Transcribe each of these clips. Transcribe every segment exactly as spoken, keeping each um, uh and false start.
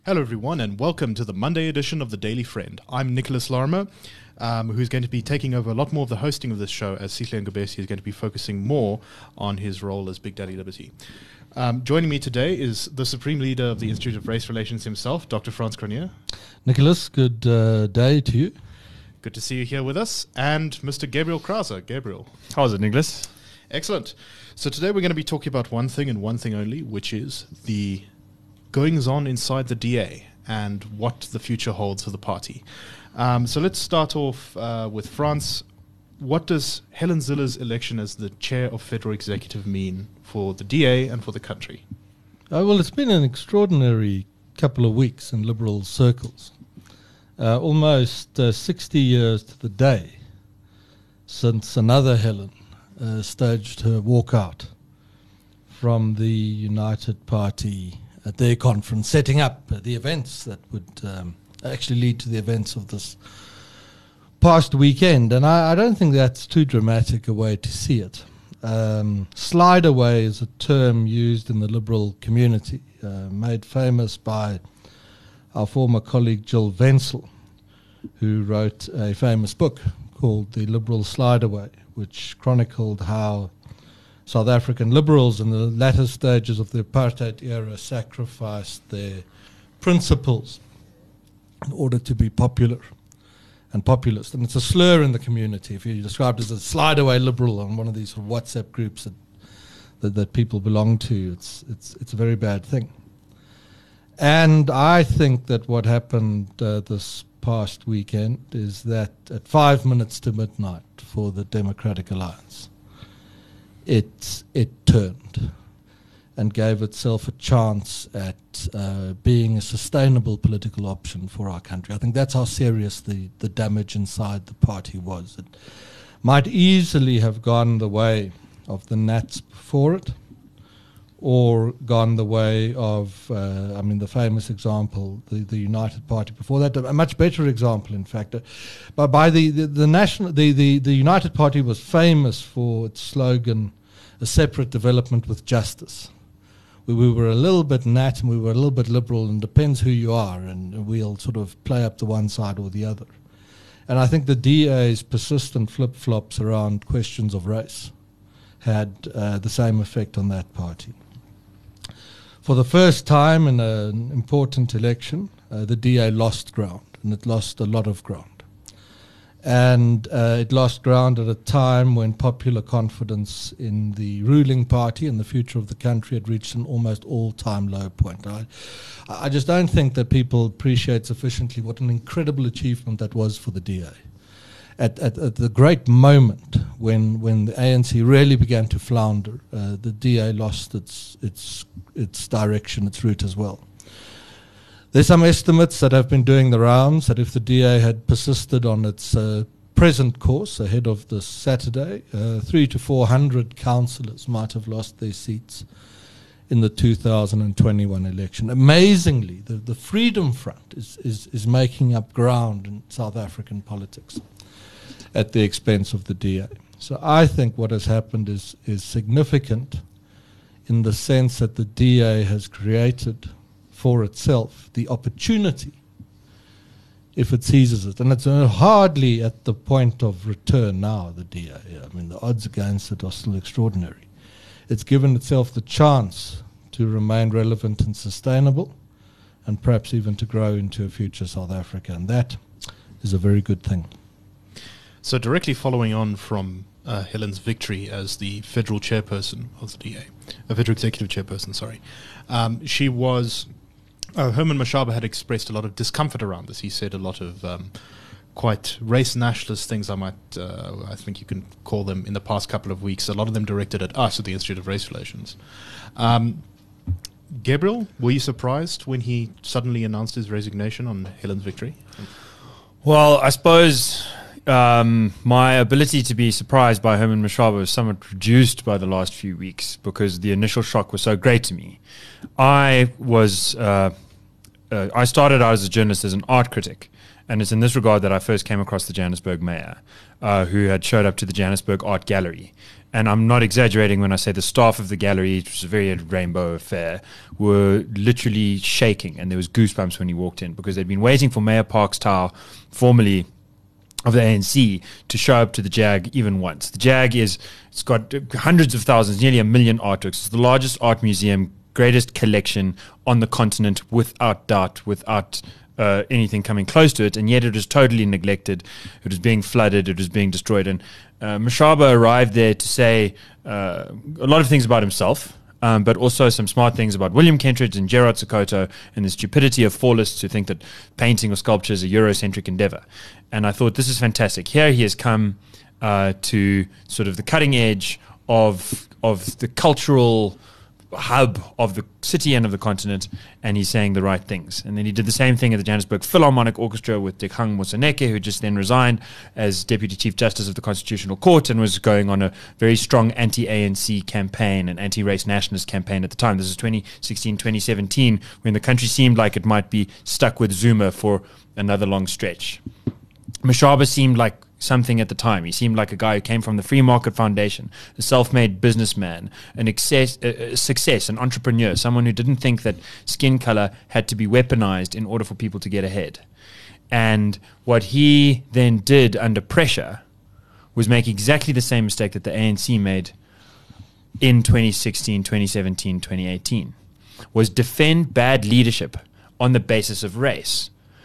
Hello everyone and welcome to the Monday edition of the Daily Friend. I'm Nicholas Larimer, um, who's going to be taking over a lot more of the hosting of this show, as Sihle Ngobesi is going to be focusing more on his role as Big Daddy Liberty. Um, joining me today is the Supreme Leader of the Institute of Race Relations himself, Doctor Frans Cronje. Nicholas, good uh, day to you. Good to see you here with us. And Mister Gabriel Krause. Gabriel. How's it, Nicholas? Excellent. So today we're going to be talking about one thing and one thing only, which is the goings-on inside the D A and what the future holds for the party. Um, so let's start off uh, with France. What does Helen Zille's election as the chair of Federal Executive mean for the D A and for the country? Uh, well, it's been an extraordinary couple of weeks in Liberal circles. Uh, almost uh, sixty years to the day since another Helen uh, staged her walkout from the United Party at their conference, setting up uh, the events that would um, actually lead to the events of this past weekend. And I, I don't think that's too dramatic a way to see it. Um, slide away is a term used in the Liberal community, uh, made famous by our former colleague Jill Wenzel, who wrote a famous book called The Liberal Slide Away, which chronicled how South African liberals in the latter stages of the apartheid era sacrificed their principles in order to be popular and populist. And it's a slur in the community if you're described as a slide-away liberal on one of these sort of WhatsApp groups that, that that people belong to. It's it's it's a very bad thing. And I think that what happened uh, this past weekend is that at five minutes to midnight for the Democratic Alliance, it it turned and gave itself a chance at uh, being a sustainable political option for our country. I think that's how serious the, the damage inside the party was. It might easily have gone the way of the Nats before it, or gone the way of, uh, I mean, the famous example, the, the United Party before that, a much better example, in fact. Uh, but by the, the, the national, the, the, the United Party was famous for its slogan, a separate development with justice. We, we were a little bit nat and we were a little bit liberal, and depends who you are, and we'll sort of play up to one side or the other. And I think the D A's persistent flip-flops around questions of race had uh, the same effect on that party. For the first time in an important election, uh, the D A lost ground, and it lost a lot of ground. And uh, it lost ground at a time when popular confidence in the ruling party and the future of the country had reached an almost all-time low point. I, I just don't think that people appreciate sufficiently what an incredible achievement that was for the D A. At, at, at the great moment when when the A N C really began to flounder, uh, the D A lost its its its direction, its route as well. There's some estimates that have been doing the rounds that if the D A had persisted on its uh, present course ahead of this Saturday, uh, three to four hundred councillors might have lost their seats in the two thousand twenty-one election. Amazingly, the, the Freedom Front is, is, is making up ground in South African politics at the expense of the D A. So I think what has happened is is significant in the sense that the D A has created for itself the opportunity, if it seizes it, and it's uh, hardly at the point of return now, the D A. I mean, the odds against it are still extraordinary. It's given itself the chance to remain relevant and sustainable, and perhaps even to grow into a future South Africa, and that is a very good thing. So directly following on from uh, Helen's victory as the federal chairperson of the D A, a federal executive chairperson, sorry, um, she was, uh, Herman Mashaba had expressed a lot of discomfort around this. He said a lot of um, quite race nationalist things, I might, uh, I think you can call them, in the past couple of weeks, a lot of them directed at us at the Institute of Race Relations. Um, Gabriel, were you surprised when he suddenly announced his resignation on Helen's victory? Well, I suppose Um, my ability to be surprised by Herman Mashaba was somewhat reduced by the last few weeks because the initial shock was so great to me. I was, uh, uh, I started out as a journalist as an art critic, and it's in this regard that I first came across the Johannesburg mayor, uh, who had showed up to the Johannesburg Art Gallery and I'm not exaggerating when I say the staff of the gallery, it was a very rainbow affair, were literally shaking, and there was goosebumps when he walked in, because they'd been waiting for Mayor Parks Tau, formerly of the A N C, to show up to the JAG even once. The JAG is, it's got hundreds of thousands, nearly a million artworks. It's the largest art museum, greatest collection on the continent, without doubt, without uh, anything coming close to it, and yet it was totally neglected. It was being flooded, it was being destroyed, and uh, Mashaba arrived there to say uh, a lot of things about himself, Um, but also some smart things about William Kentridge and Gerard Sokoto, and the stupidity of fallists who think that painting or sculpture is a Eurocentric endeavor. And I thought, this is fantastic. Here he has come uh, to sort of the cutting edge of of the cultural hub of the city and of the continent, and he's saying the right things. And then he did the same thing at the Johannesburg Philharmonic Orchestra with Dikgang Moseneke, who just then resigned as Deputy Chief Justice of the Constitutional Court and was going on a very strong anti-A N C campaign, an anti-race nationalist campaign at the time. This is twenty sixteen, twenty seventeen, when the country seemed like it might be stuck with Zuma for another long stretch. Mashaba seemed like something at the time. He seemed like a guy who came from the Free Market Foundation, a self-made businessman, an excess, uh, success, an entrepreneur, someone who didn't think that skin color had to be weaponized in order for people to get ahead. And what he then did under pressure was make exactly the same mistake that the A N C made in twenty sixteen, twenty seventeen, twenty eighteen, was defend bad leadership on the basis of race.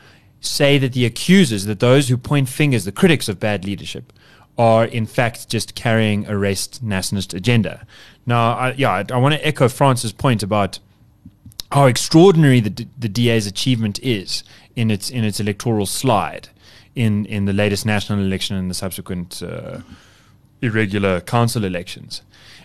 Say that the accusers, that those who point fingers, the critics of bad leadership, are in fact just carrying a race nationalist agenda. Now, I, yeah, I, I want to echo France's point about how extraordinary the, D- the D A's achievement is in its in its electoral slide in, in the latest national election and the subsequent uh, irregular council elections.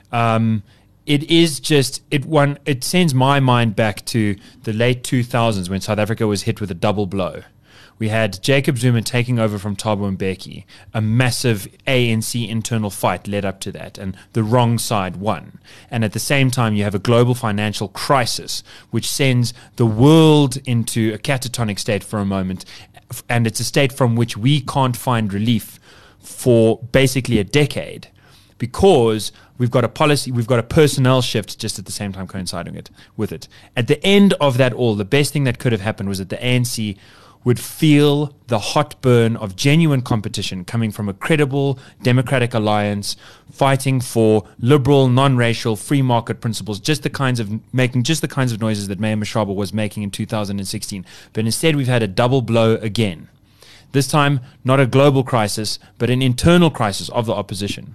Um, It is just, it one. It sends my mind back to the late two thousands when South Africa was hit with a double blow. We had Jacob Zuma taking over from Thabo Mbeki. A massive A N C internal fight led up to that, and the wrong side won. And at the same time, you have a global financial crisis, which sends the world into a catatonic state for a moment, and it's a state from which we can't find relief for basically a decade, because we've got a policy, we've got a personnel shift just at the same time coinciding it with it. At the end of that all, the best thing that could have happened was that the A N C would feel the hot burn of genuine competition coming from a credible democratic alliance fighting for liberal, non-racial, free market principles, just the kinds of making just the kinds of noises that Mayor Mashaba was making in two thousand sixteen. But instead, we've had a double blow again. This time, not a global crisis, but an internal crisis of the opposition,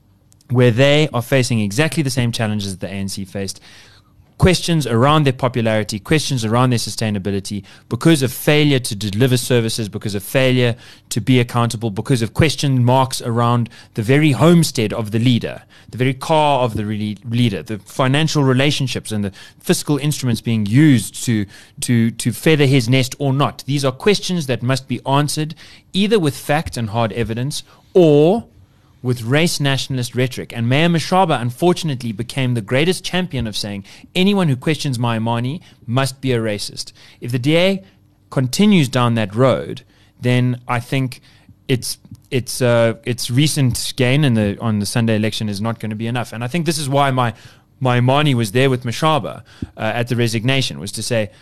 where they are facing exactly the same challenges that the A N C faced. Questions around their popularity, questions around their sustainability, because of failure to deliver services, because of failure to be accountable, because of question marks around the very homestead of the leader, the very car of the re- leader, the financial relationships and the fiscal instruments being used to, to, to feather his nest or not. These are questions that must be answered either with fact and hard evidence or with race nationalist rhetoric. And Mayor Mashaba, unfortunately, became the greatest champion of saying anyone who questions Maimane must be a racist. If the D A continues down that road, then I think its its uh, its recent gain in the on the Sunday election is not going to be enough. And I think this is why my Maimane was there with Mashaba uh, at the resignation, was to say,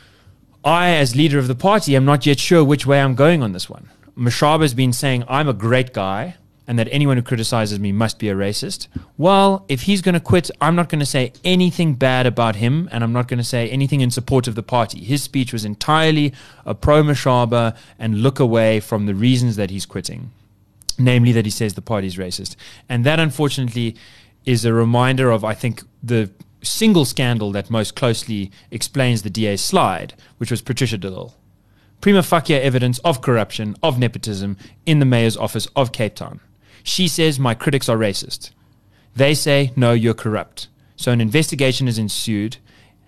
I, as leader of the party, am not yet sure which way I'm going on this one. Mashaba has been saying I'm a great guy, and that anyone who criticizes me must be a racist. Well, if he's going to quit, I'm not going to say anything bad about him, and I'm not going to say anything in support of the party. His speech was entirely a pro-Mashaba and look away from the reasons that he's quitting, namely that he says the party's racist. And that, unfortunately, is a reminder of, I think, the single scandal that most closely explains the D A's slide, which was Patricia de Lille. Prima facie evidence of corruption, of nepotism in the mayor's office of Cape Town. She says, my critics are racist. They say, no, you're corrupt. So an investigation is ensued.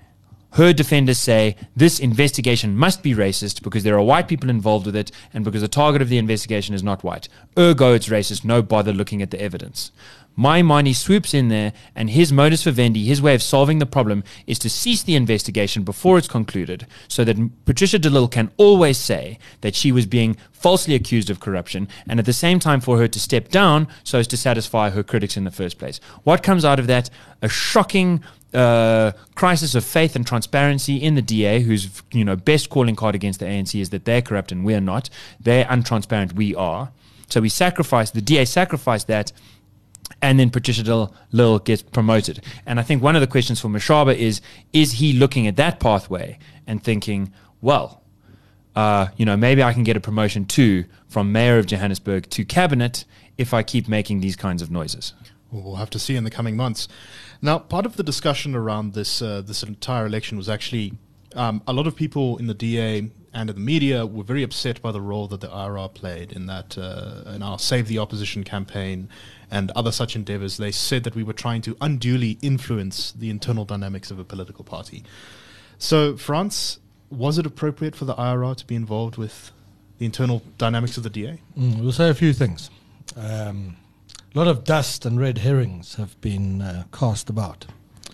her defenders say this investigation must be racist because there are white people involved with it and because the target of the investigation is not white. Ergo, it's racist. No bother looking at the evidence. Maimane swoops in there, and his modus vivendi, his way of solving the problem, is to cease the investigation before it's concluded so that Patricia de Lille can always say that she was being falsely accused of corruption, and at the same time for her to step down so as to satisfy her critics in the first place. What comes out of that? A shocking uh, crisis of faith and transparency in the D A, whose you know best calling card against the A N C is that they're corrupt and we're not. They're untransparent, we are. So we sacrifice, the D A sacrificed that, and then Patricia de Lille gets promoted. And I think one of the questions for Mashaba is, is he looking at that pathway and thinking, well, uh, you know, maybe I can get a promotion too from mayor of Johannesburg to cabinet if I keep making these kinds of noises? Well, we'll have to see in the coming months. Now, part of the discussion around this uh, this entire election was actually um, a lot of people in the D A and in the media were very upset by the role that the I R R played in that uh, in our Save the Opposition campaign and other such endeavors. They said that we were trying to unduly influence the internal dynamics of a political party. So, France, was it appropriate for the I R R to be involved with the internal dynamics of the D A? Mm, we'll say a few things. Um, a lot of dust and red herrings have been uh, cast about.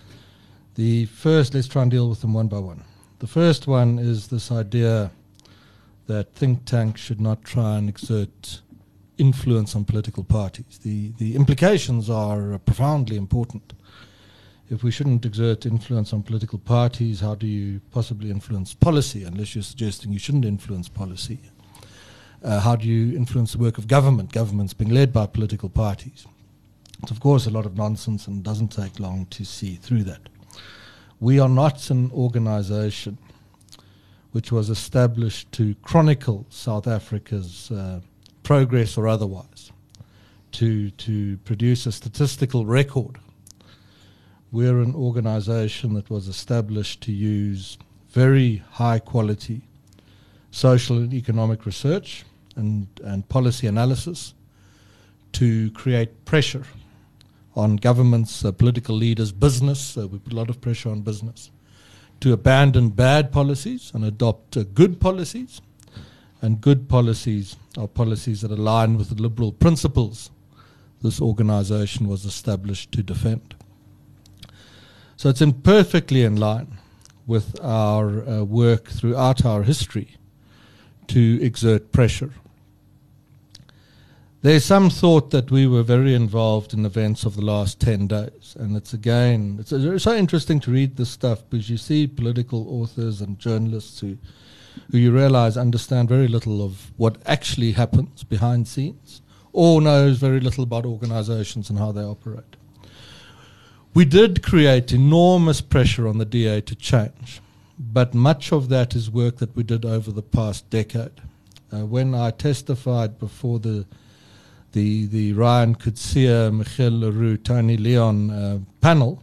The first, let's try and deal with them one by one. The first one is this idea that think tanks should not try and exert influence on political parties. The the implications are uh, profoundly important. If we shouldn't exert influence on political parties, how do you possibly influence policy, unless you're suggesting you shouldn't influence policy? Uh, how do you influence the work of government? Government's being led by political parties. It's, of course, a lot of nonsense and doesn't take long to see through that. We are not an organization which was established to chronicle South Africa's uh, progress or otherwise, to, to produce a statistical record. We're an organization that was established to use very high quality social and economic research and, and policy analysis to create pressure on governments, uh, political leaders, business. Uh, we put a lot of pressure on business to abandon bad policies and adopt uh, good policies. And good policies are policies that align with the liberal principles this organization was established to defend. So it's in perfectly in line with our uh, work throughout our history to exert pressure. There's some thought that we were very involved in events of the last ten days. And it's again, it's, it's so interesting to read this stuff because you see political authors and journalists who, who you realize understand very little of what actually happens behind scenes or knows very little about organizations and how they operate. We did create enormous pressure on the D A to change. But much of that is work that we did over the past decade. Uh, when I testified before the the the Ryan Coetzee, Michiel Leroux, Tony Leon uh, panel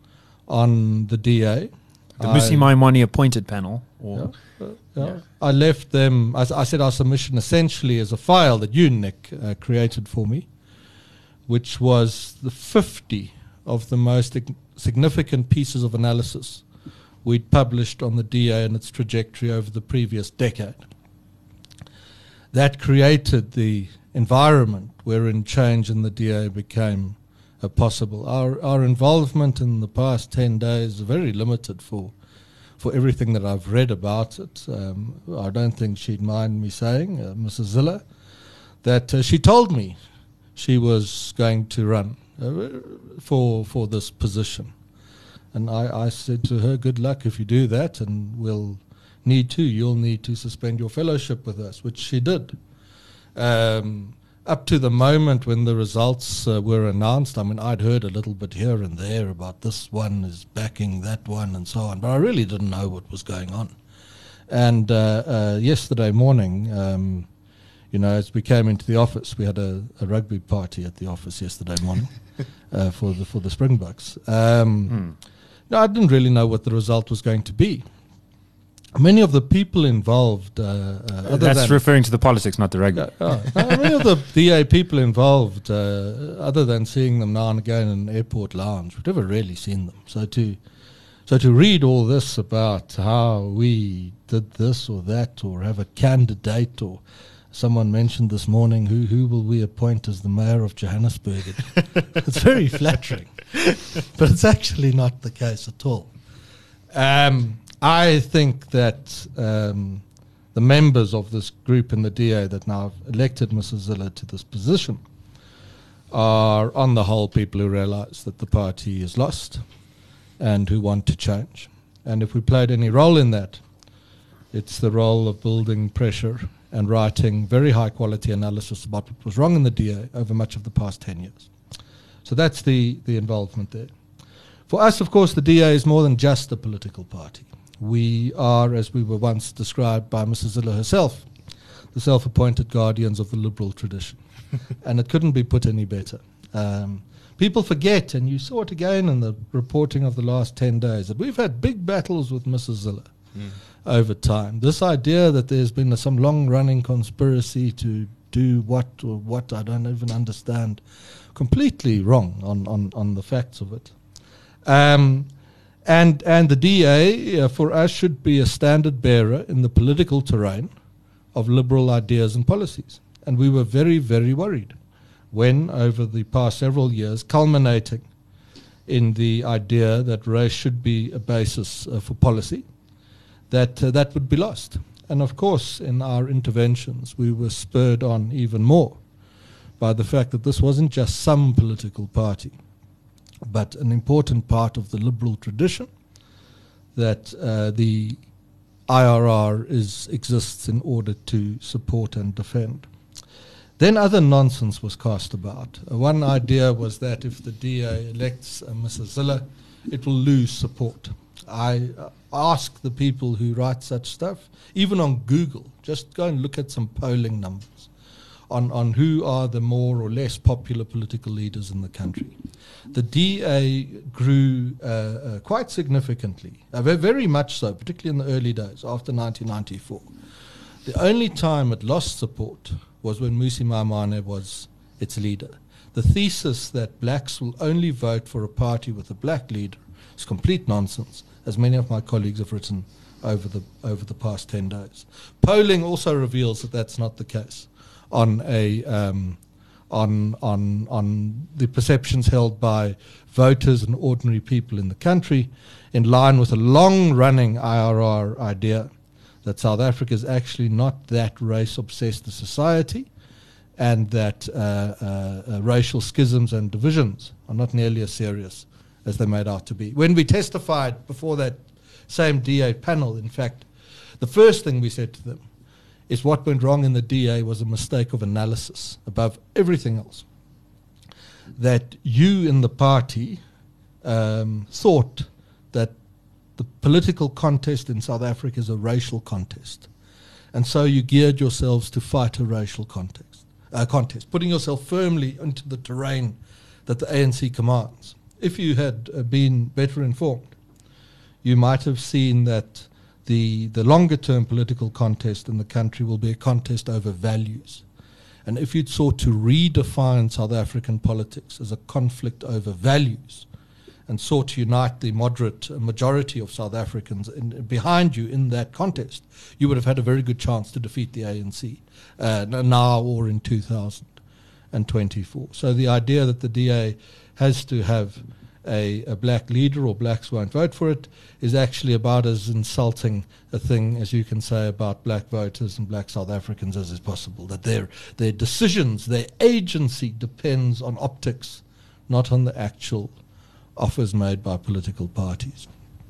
on the D A, the Musi Maimane appointed panel. Or yeah, uh, yeah. Yeah. I left them. I, I said our submission essentially is a file that you, Nick, uh, created for me, which was the fifty of the most significant pieces of analysis we'd published on the D A and its trajectory over the previous decade. That created the environment wherein change in the D A became uh, possible. Our our involvement in the past ten days is very limited for for everything that I've read about it. Um, I don't think she'd mind me saying, uh, Missus Ziller, that uh, she told me she was going to run uh, for for this position. And I, I said to her, good luck if you do that, and we'll need to. You'll need to suspend your fellowship with us, which she did. Um, up to the moment when the results uh, were announced, I mean, I'd heard a little bit here and there about this one is backing that one and so on, but I really didn't know what was going on. And uh, uh, yesterday morning, um, you know, as we came into the office, we had a, a rugby party at the office yesterday morning uh, for the for the Springboks. Um, mm. No, I didn't really know what the result was going to be. Many of the people involved... Uh, uh, other That's than referring to the politics, not the rugby. Uh, oh, no, many of the D A people involved, uh, other than seeing them now and again in an airport lounge, we've never really seen them. So to So to read all this about how we did this or that, or have a candidate, or someone mentioned this morning, who who will we appoint as the mayor of Johannesburg? It, it's very flattering, but it's actually not the case at all. Um, I think that um, the members of this group in the D A that now have elected Missus Zille to this position are, on the whole, people who realize that the party is lost and who want to change. And if we played any role in that, it's the role of building pressure and writing very high-quality analysis about what was wrong in the D A over much of the past ten years. So that's the, the involvement there. For us, of course, the D A is more than just a political party. We are, as we were once described by Missus Zille herself, the self-appointed guardians of the liberal tradition. And it couldn't be put any better. Um, people forget, and you saw it again in the reporting of the last ten days, that we've had big battles with Missus Zille mm. over time. This idea that there's been a, some long-running conspiracy to do what or what, I don't even understand, completely wrong on, on, on the facts of it. Um, and and the D A, uh, for us, should be a standard bearer in the political terrain of liberal ideas and policies. And we were very, very worried when, over the past several years, culminating in the idea that race should be a basis uh, for policy, that uh, that would be lost. And of course, in our interventions, we were spurred on even more by the fact that this wasn't just some political party, but an important part of the liberal tradition, that uh, the I R R is exists in order to support and defend. Then other nonsense was cast about. Uh, one idea was that if the D A elects uh, Missus Zille, it will lose support. I uh, ask the people who write such stuff, even on Google, just go and look at some polling numbers on, on who are the more or less popular political leaders in the country. The D A grew uh, uh, quite significantly, uh, very much so, particularly in the early days after nineteen ninety-four. The only time it lost support was when Mmusi Maimane was its leader. The thesis that blacks will only vote for a party with a black leader is complete nonsense, as many of my colleagues have written over the over the past ten days. Polling also reveals that that's not the case on a um, on on on the perceptions held by voters and ordinary people in the country, in line with a long-running I R R idea that South Africa is actually not that race-obsessed a society, and that uh, uh, uh, racial schisms and divisions are not nearly as serious as they're made out to be. When we testified before that same D A panel, in fact, the first thing we said to them is what went wrong in the D A was a mistake of analysis above everything else. That you in the party um, thought that the political contest in South Africa is a racial contest. And so you geared yourselves to fight a racial context, uh, contest, putting yourself firmly into the terrain that the A N C commands. If you had uh, been better informed, you might have seen that the, the longer-term political contest in the country will be a contest over values. And if you'd sought to redefine South African politics as a conflict over values, and sought to unite the moderate majority of South Africans in, behind you in that contest, you would have had a very good chance to defeat the A N C uh, now or in two thousand twenty-four. So the idea that the D A has to have a, a black leader or blacks won't vote for it is actually about as insulting a thing as you can say about black voters and black South Africans as is possible, that their, their decisions, their agency depends on optics, not on the actual offers made by political parties.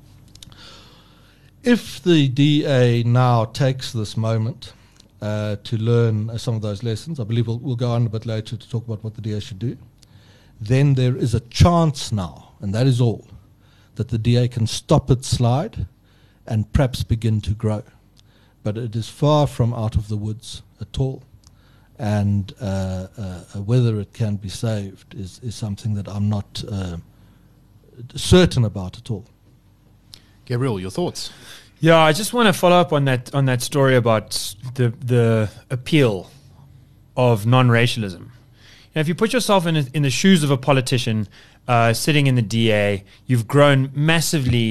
If the D A now takes this moment uh, to learn uh, some of those lessons, I believe we'll, we'll go on a bit later to talk about what the D A should do, then there is a chance now, and that is all, that the D A can stop its slide and perhaps begin to grow. But it is far from out of the woods at all. And uh, uh, whether it can be saved is, is something that I'm not uh, certain about at all. Gabriel, your thoughts? Yeah, I just want to follow up on that on that story about the the appeal of non-racialism. You know, if you put yourself in a, in the shoes of a politician uh, sitting in the D A, you've grown massively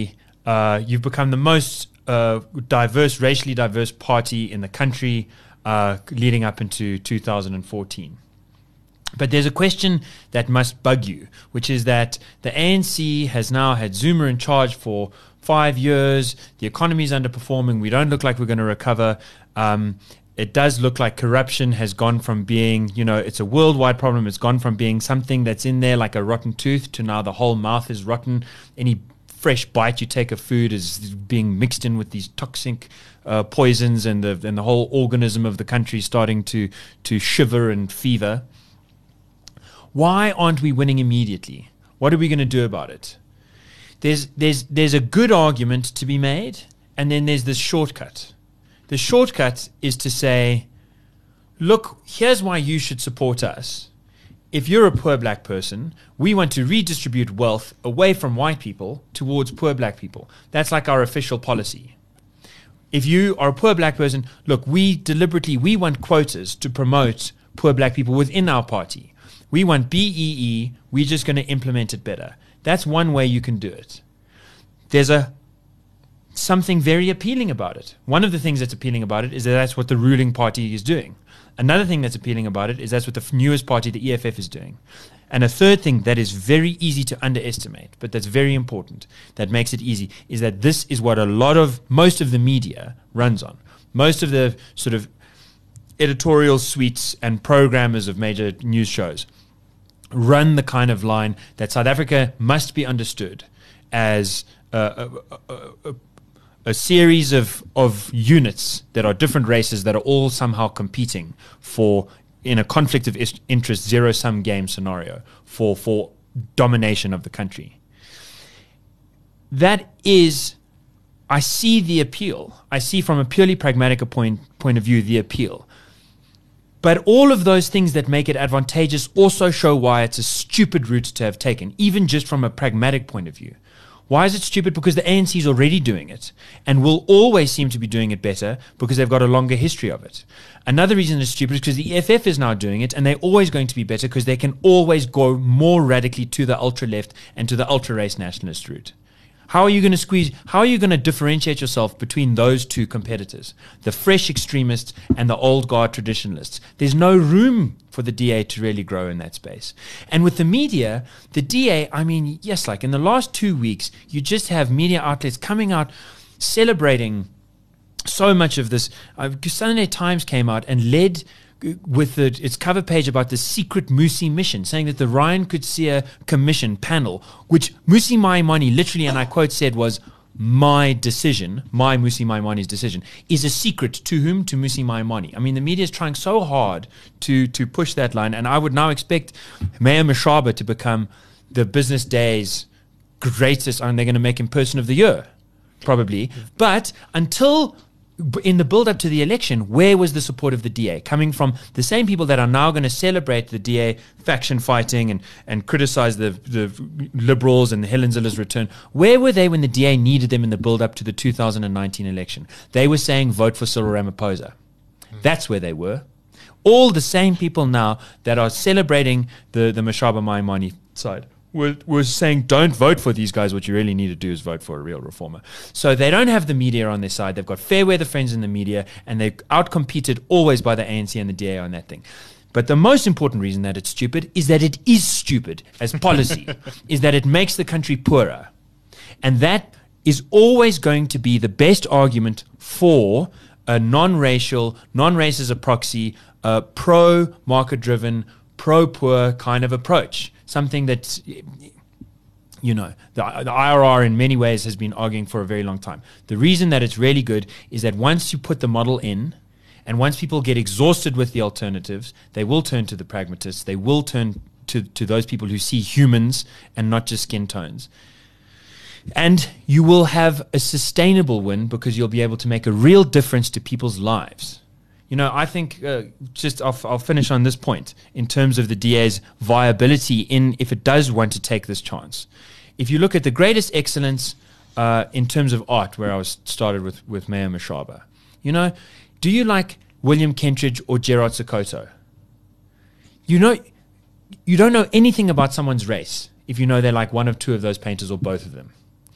Uh, you've become the most uh, diverse, racially diverse party in the country uh, leading up into two thousand fourteen. But there's a question that must bug you, which is that the A N C has now had Zuma in charge for five years. The economy is underperforming. We don't look like we're going to recover. Um, it does look like corruption has gone from being, you know, it's a worldwide problem. It's gone from being something that's in there like a rotten tooth to now the whole mouth is rotten. Any fresh bite you take of food is being mixed in with these toxic uh, poisons, and the and the whole organism of the country starting to to shiver and fever. Why aren't we winning immediately? What are we going to do about it? There's there's there's a good argument to be made, and then there's this shortcut. The shortcut is to say, look, here's why you should support us. If you're a poor black person, we want to redistribute wealth away from white people towards poor black people. That's like our official policy. If you are a poor black person, look, we deliberately, we want quotas to promote poor black people within our party. We want B E E, we're just going to implement it better. That's one way you can do it. There's a something very appealing about it. One of the things that's appealing about it is that that's what the ruling party is doing. Another thing that's appealing about it is that's what the f- newest party, the E F F, is doing. And a third thing that is very easy to underestimate, but that's very important, that makes it easy, is that this is what a lot of, most of the media runs on. Most of the sort of editorial suites and programmers of major news shows run the kind of line that South Africa must be understood as a, a, a, a, a series of, of units that are different races that are all somehow competing for, in a conflict of is- interest, zero-sum game scenario for, for domination of the country. That is, I see the appeal. I see from a purely pragmatic point, point of view the appeal. But all of those things that make it advantageous also show why it's a stupid route to have taken, even just from a pragmatic point of view. Why is it stupid? Because the A N C is already doing it and will always seem to be doing it better because they've got a longer history of it. Another reason it's stupid is because the E F F is now doing it and they're always going to be better because they can always go more radically to the ultra-left and to the ultra-race nationalist route. How are you going to squeeze, how are you going to differentiate yourself between those two competitors, the fresh extremists and the old guard traditionalists? There's no room for the D A to really grow in that space. And with the media, the D A, I mean, yes, like in the last two weeks, you just have media outlets coming out celebrating so much of this. Uh, Sunday Times came out and led with the, its cover page about the secret Musi mission, saying that the Ryan Coetzee Commission panel, which Musi Maimane literally, and I quote, said was my decision, my Musi Maimane's decision, is a secret to whom? To Musi Maimane. I mean, the media is trying so hard to to push that line, and I would now expect Mayor Mashaba to become the Business Day's greatest, and they're going to make him Person of the Year, probably. But until in the build-up to the election, where was the support of the D A? Coming from the same people that are now going to celebrate the D A faction fighting and, and criticize the, the Liberals and the Helen Zille's return. Where were they when the D A needed them in the build-up to the two thousand nineteen election? They were saying, vote for Cyril Ramaphosa. Mm. That's where they were. All the same people now that are celebrating the, the Mashaba Maimane side were, were saying, don't vote for these guys. What you really need to do is vote for a real reformer. So they don't have the media on their side. They've got fair weather friends in the media, and they're outcompeted always by the A N C and the D A on that thing. But the most important reason that it's stupid is that it is stupid as policy, is that it makes the country poorer. And that is always going to be the best argument for a non-racial, non-race as a proxy, uh, pro-market-driven, pro-poor kind of approach. Something that, you know, the, the I R R in many ways has been arguing for a very long time. The reason that it's really good is that once you put the model in, and once people get exhausted with the alternatives, they will turn to the pragmatists. They will turn to, to those people who see humans and not just skin tones. And you will have a sustainable win because you'll be able to make a real difference to people's lives. You know, I think uh, just I'll, I'll finish on this point in terms of the D A's viability in if it does want to take this chance. If you look at the greatest excellence uh, in terms of art, where I was started with, with Mayor Mashaba, you know, do you like William Kentridge or Gerard Sokoto? You know, you don't know anything about someone's race if you know they're like one of two of those painters or both of them.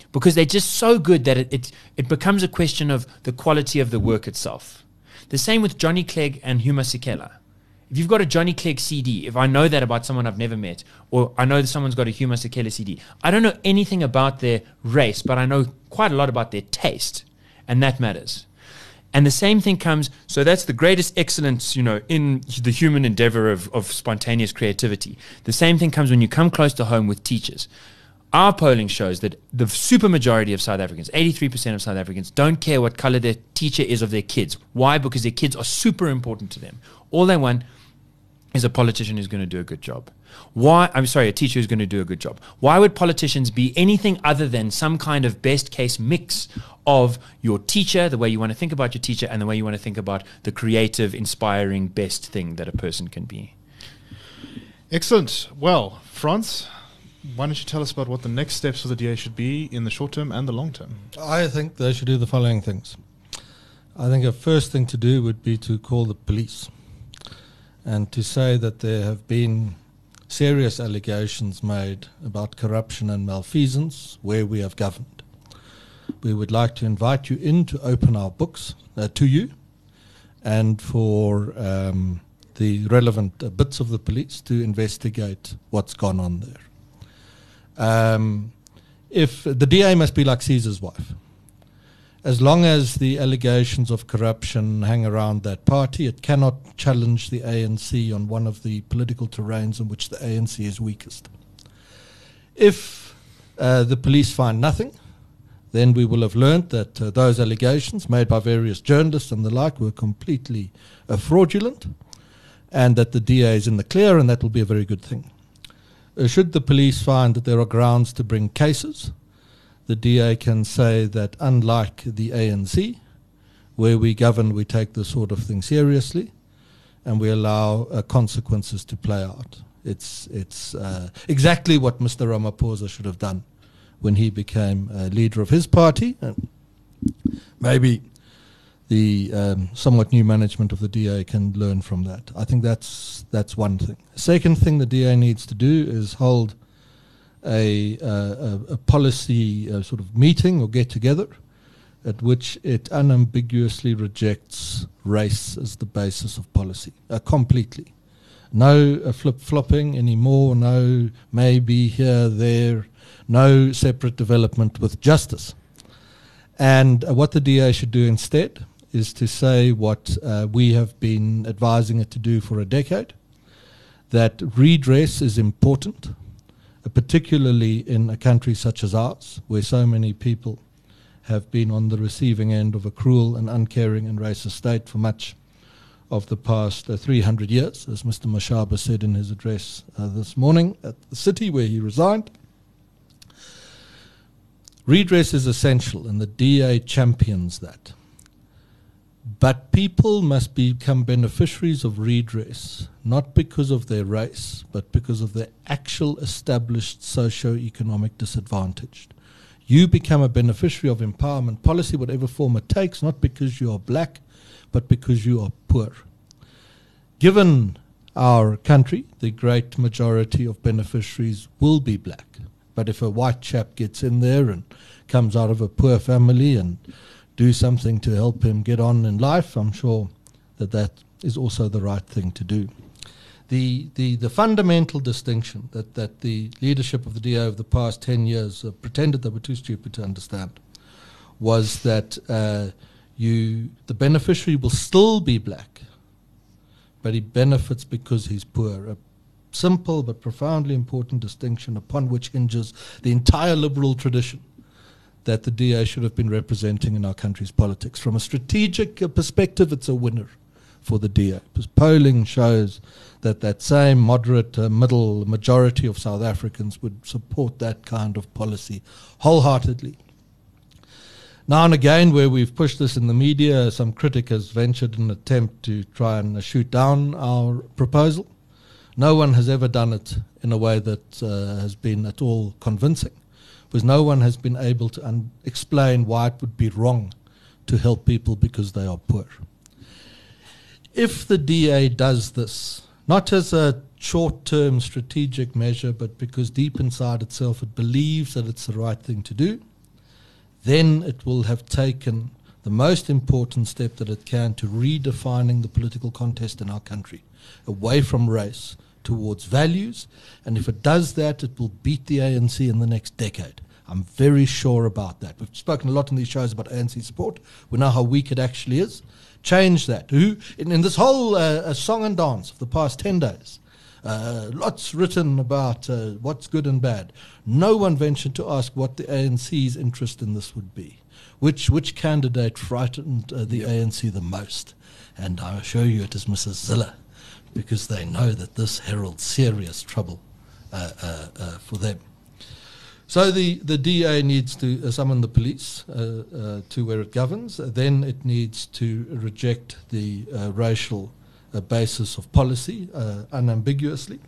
because they're just so good that it, it, it becomes a question of the quality of the work itself. The same with Johnny Clegg and Huma Sikela. If you've got a Johnny Clegg C D, if I know that about someone I've never met, or I know that someone's got a Huma Sikela C D, I don't know anything about their race, but I know quite a lot about their taste, and that matters. And the same thing comes, so that's the greatest excellence, you know, in the human endeavor of, of spontaneous creativity. The same thing comes when you come close to home with teachers. Our polling shows that the supermajority of South Africans, eighty-three percent of South Africans, don't care what color their teacher is of their kids. Why? Because their kids are super important to them. All they want is a politician who's going to do a good job. Why? I'm sorry, a teacher who's going to do a good job. Why would politicians be anything other than some kind of best case mix of your teacher, the way you want to think about your teacher, and the way you want to think about the creative, inspiring, best thing that a person can be? Excellent. Well, Frans, why don't you tell us about what the next steps for the D A should be in the short term and the long term? I think they should do the following things. I think a first thing to do would be to call the police and to say that there have been serious allegations made about corruption and malfeasance where we have governed. We would like to invite you in to open our books uh, to you and for um, the relevant uh, bits of the police to investigate what's gone on there. Um, if the D A must be like Caesar's wife. As long as the allegations of corruption hang around that party, it cannot challenge the A N C on one of the political terrains in which the A N C is weakest. If uh, the police find nothing, then we will have learnt that uh, those allegations made by various journalists and the like were completely uh, fraudulent, and that the D A is in the clear, and that will be a very good thing. Uh, should the police find that there are grounds to bring cases, the D A can say that unlike the A N C, where we govern, we take this sort of thing seriously, and we allow uh, consequences to play out. It's it's uh, exactly what Mister Ramaphosa should have done when he became uh, leader of his party, and maybe the um, somewhat new management of the D A can learn from that. I think that's that's one thing. Second thing the D A needs to do is hold a, uh, a, a policy uh, sort of meeting or get-together at which it unambiguously rejects race as the basis of policy, uh, completely. No uh, flip-flopping anymore, no maybe here, there, no separate development with justice. And uh, what the D A should do instead is to say what uh, we have been advising it to do for a decade, that redress is important, uh, particularly in a country such as ours, where so many people have been on the receiving end of a cruel and uncaring and racist state for much of the past uh, three hundred years, as Mister Mashaba said in his address uh, this morning at the city where he resigned. Redress is essential, and the D A champions that. But people must become beneficiaries of redress, not because of their race, but because of their actual established socio-economic disadvantage. You become a beneficiary of empowerment policy, whatever form it takes, not because you are black, but because you are poor. Given our country, the great majority of beneficiaries will be black. But if a white chap gets in there and comes out of a poor family and do something to help him get on in life, I'm sure that that is also the right thing to do. The the, the fundamental distinction that, that the leadership of the D A over the past ten years uh, pretended they were too stupid to understand was that uh, you the beneficiary will still be black, but he benefits because he's poor. A simple but profoundly important distinction upon which hinges the entire liberal tradition that the D A should have been representing in our country's politics. From a strategic uh, perspective, it's a winner for the D A. Because polling shows that that same moderate uh, middle majority of South Africans would support that kind of policy wholeheartedly. Now and again, where we've pushed this in the media, some critic has ventured an attempt to try and uh, shoot down our proposal. No one has ever done it in a way that uh, has been at all convincing, because no one has been able to un- explain why it would be wrong to help people because they are poor. If the D A does this, not as a short-term strategic measure, but because deep inside itself it believes that it's the right thing to do, then it will have taken the most important step that it can to redefining the political contest in our country, away from race towards values. And if it does that, it will beat the A N C in the next decade. I'm very sure about that. We've spoken a lot in these shows about A N C support. We know how weak it actually is. Change that. Who in, in this whole uh, uh, song and dance of the past ten days, uh, lots written about uh, what's good and bad. No one ventured to ask what the A N C's interest in this would be. Which which candidate frightened uh, the yep. A N C the most? And I assure you it is Missus Zille, because they know that this heralds serious trouble uh, uh, uh, for them. So the, the D A needs to uh, summon the police uh, uh, to where it governs. Uh, then it needs to reject the uh, racial uh, basis of policy uh, unambiguously.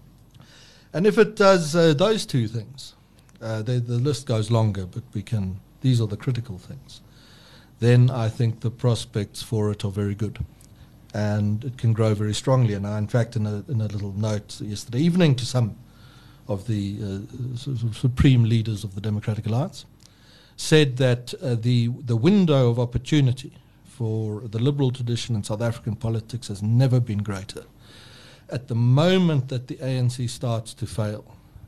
And if it does uh, those two things, uh, the, the list goes longer, but we can. These are the critical things. Then I think the prospects for it are very good, and it can grow very strongly. And I, in fact, in a, in a little note yesterday evening to some of the uh, sort of supreme leaders of the Democratic Alliance, said that uh, the the window of opportunity for the liberal tradition in South African politics has never been greater. At the moment that the A N C starts to fail,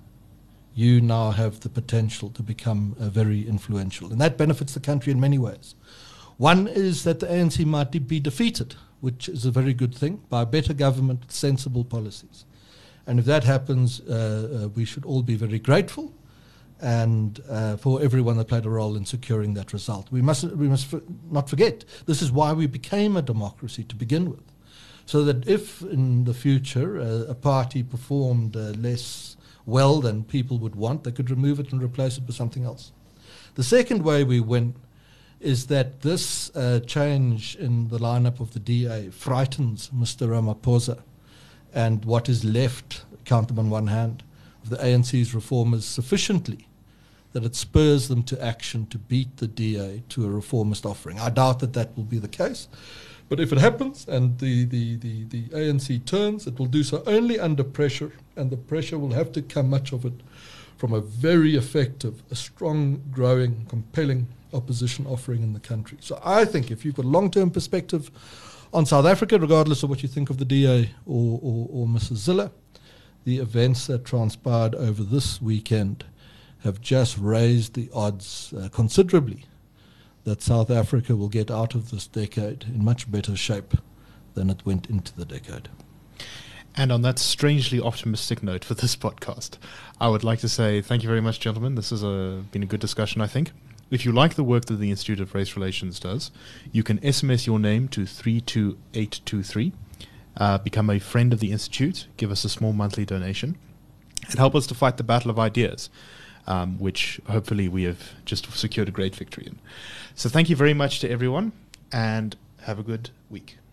you now have the potential to become uh, very influential. And that benefits the country in many ways. One is that the A N C might de- be defeated, which is a very good thing, by better government with sensible policies. And if that happens, uh, uh, we should all be very grateful, and uh, for everyone that played a role in securing that result. We must, we must f- not forget, this is why we became a democracy to begin with. So that if in the future uh, a party performed uh, less well than people would want, they could remove it and replace it with something else. The second way we win is that this uh, change in the lineup of the D A frightens Mister Ramaphosa, and what is left, count them on one hand, of the A N C's reformers sufficiently that it spurs them to action to beat the D A to a reformist offering. I doubt that that will be the case. But if it happens and the, the, the, the A N C turns, it will do so only under pressure, and the pressure will have to come, much of it, from a very effective, a strong, growing, compelling opposition offering in the country. So I think if you've got a long-term perspective on South Africa, regardless of what you think of the D A or, or, or Missus Zille, the events that transpired over this weekend have just raised the odds uh, considerably that South Africa will get out of this decade in much better shape than it went into the decade. And on that strangely optimistic note for this podcast, I would like to say thank you very much, gentlemen. This has a, been a good discussion, I think. If you like the work that the Institute of Race Relations does, you can S M S your name to three two eight two three, uh, become a friend of the Institute, give us a small monthly donation, and help us to fight the battle of ideas, um, which hopefully we have just secured a great victory in. So thank you very much to everyone, and have a good week.